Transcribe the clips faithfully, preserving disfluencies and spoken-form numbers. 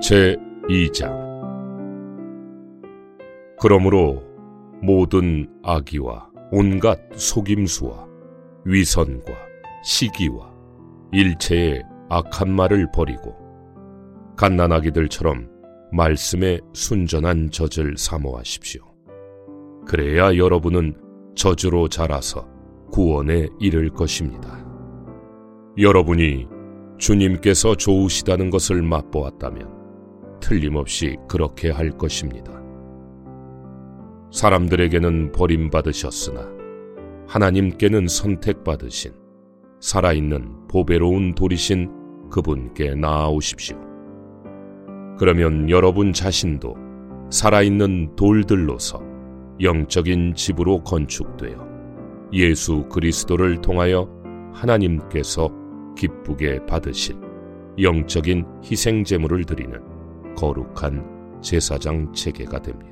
제이 장. 그러므로 모든 악의와 온갖 속임수와 위선과 시기와 일체의 악한 말을 버리고 갓난아기들처럼 말씀에 순전한 젖을 사모하십시오. 그래야 여러분은 저주로 자라서 구원에 이를 것입니다. 여러분이 주님께서 좋으시다는 것을 맛보았다면 틀림없이 그렇게 할 것입니다. 사람들에게는 버림받으셨으나 하나님께는 선택받으신 살아있는 보배로운 돌이신 그분께 나아오십시오. 그러면 여러분 자신도 살아있는 돌들로서 영적인 집으로 건축되어 예수 그리스도를 통하여 하나님께서 기쁘게 받으실 영적인 희생제물을 드리는 거룩한 제사장 체계가 됩니다.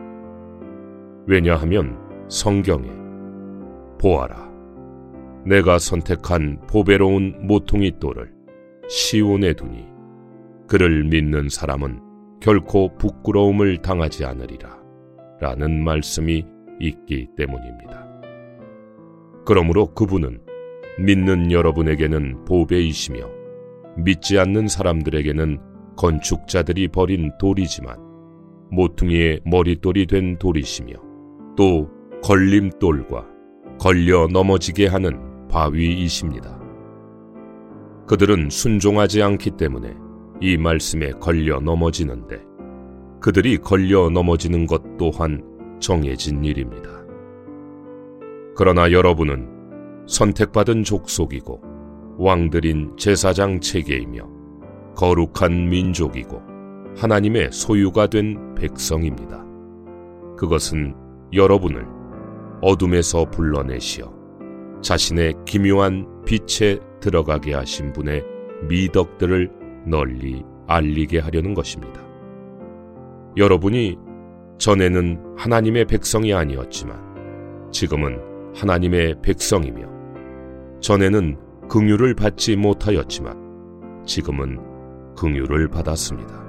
왜냐하면 성경에 보아라, 내가 선택한 보배로운 모퉁이 돌을 시온에 두니 그를 믿는 사람은 결코 부끄러움을 당하지 않으리라 라는 말씀이 있기 때문입니다. 그러므로 그분은 믿는 여러분에게는 보배이시며 믿지 않는 사람들에게는 건축자들이 버린 돌이지만 모퉁이의 머릿돌이 된 돌이시며 또 걸림돌과 걸려 넘어지게 하는 바위이십니다. 그들은 순종하지 않기 때문에 이 말씀에 걸려 넘어지는데 그들이 걸려 넘어지는 것 또한 정해진 일입니다. 그러나 여러분은 선택받은 족속이고 왕들인 제사장 체계이며 거룩한 민족이고 하나님의 소유가 된 백성입니다. 그것은 여러분을 어둠에서 불러내시어 자신의 기묘한 빛에 들어가게 하신 분의 미덕들을 널리 알리게 하려는 것입니다. 여러분이 전에는 하나님의 백성이 아니었지만 지금은 하나님의 백성이며 전에는 긍휼을 받지 못하였지만 지금은 긍휼을 받았습니다.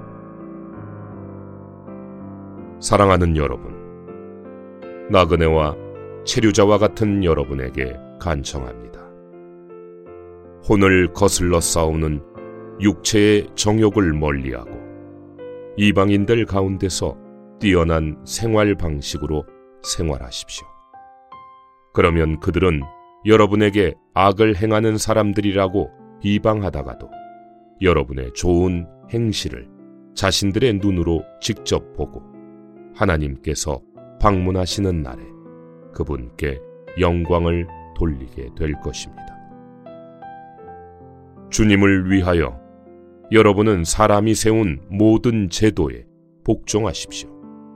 사랑하는 여러분, 나그네와 체류자와 같은 여러분에게 간청합니다. 혼을 거슬러 싸우는 육체의 정욕을 멀리하고 이방인들 가운데서 뛰어난 생활 방식으로 생활하십시오. 그러면 그들은 여러분에게 악을 행하는 사람들이라고 비방하다가도 여러분의 좋은 행실을 자신들의 눈으로 직접 보고 하나님께서 방문하시는 날에 그분께 영광을 돌리게 될 것입니다. 주님을 위하여 여러분은 사람이 세운 모든 제도에 복종하십시오.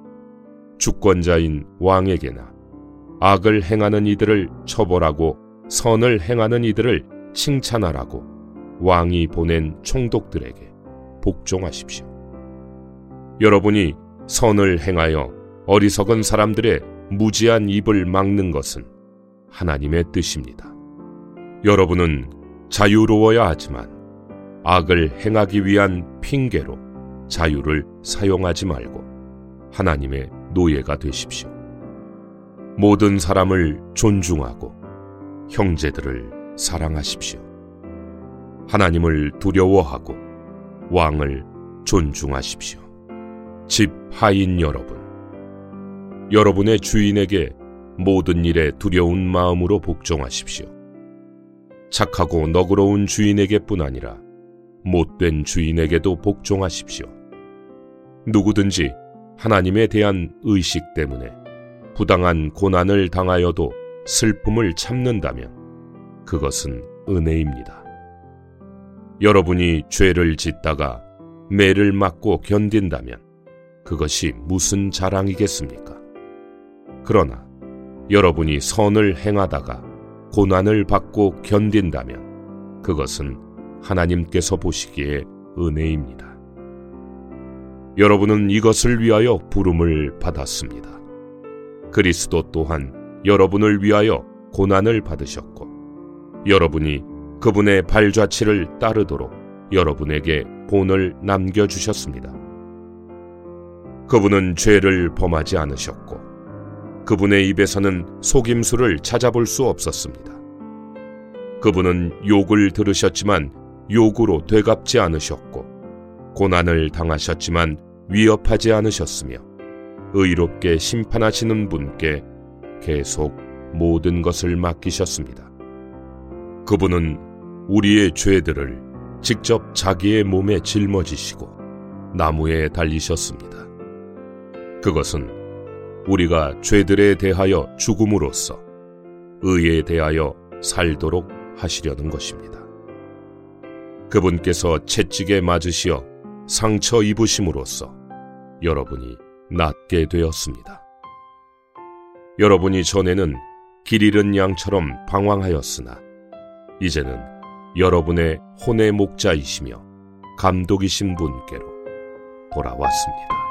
주권자인 왕에게나 악을 행하는 이들을 처벌하고 선을 행하는 이들을 칭찬하라고 왕이 보낸 총독들에게 복종하십시오. 여러분이 선을 행하여 어리석은 사람들의 무지한 입을 막는 것은 하나님의 뜻입니다. 여러분은 자유로워야 하지만 악을 행하기 위한 핑계로 자유를 사용하지 말고 하나님의 노예가 되십시오. 모든 사람을 존중하고 형제들을 사랑하십시오. 하나님을 두려워하고 왕을 존중하십시오. 집 하인 여러분, 여러분의 주인에게 모든 일에 두려운 마음으로 복종하십시오. 착하고 너그러운 주인에게뿐 아니라 못된 주인에게도 복종하십시오. 누구든지 하나님에 대한 의식 때문에 부당한 고난을 당하여도 슬픔을 참는다면 그것은 은혜입니다. 여러분이 죄를 짓다가 매를 맞고 견딘다면 그것이 무슨 자랑이겠습니까? 그러나 여러분이 선을 행하다가 고난을 받고 견딘다면 그것은 하나님께서 보시기에 은혜입니다. 여러분은 이것을 위하여 부름을 받았습니다. 그리스도 또한 여러분을 위하여 고난을 받으셨고 여러분이 그분의 발자취를 따르도록 여러분에게 본을 남겨주셨습니다. 그분은 죄를 범하지 않으셨고 그분의 입에서는 속임수를 찾아볼 수 없었습니다. 그분은 욕을 들으셨지만 욕으로 되갚지 않으셨고 고난을 당하셨지만 위협하지 않으셨으며 의롭게 심판하시는 분께 계속 모든 것을 맡기셨습니다. 그분은 우리의 죄들을 직접 자기의 몸에 짊어지시고 나무에 달리셨습니다. 그것은 우리가 죄들에 대하여 죽음으로써 의에 대하여 살도록 하시려는 것입니다. 그분께서 채찍에 맞으시어 상처 입으심으로써 여러분이 낫게 되었습니다. 여러분이 전에는 길 잃은 양처럼 방황하였으나 이제는 여러분의 혼의 목자이시며 감독이신 분께로 돌아왔습니다.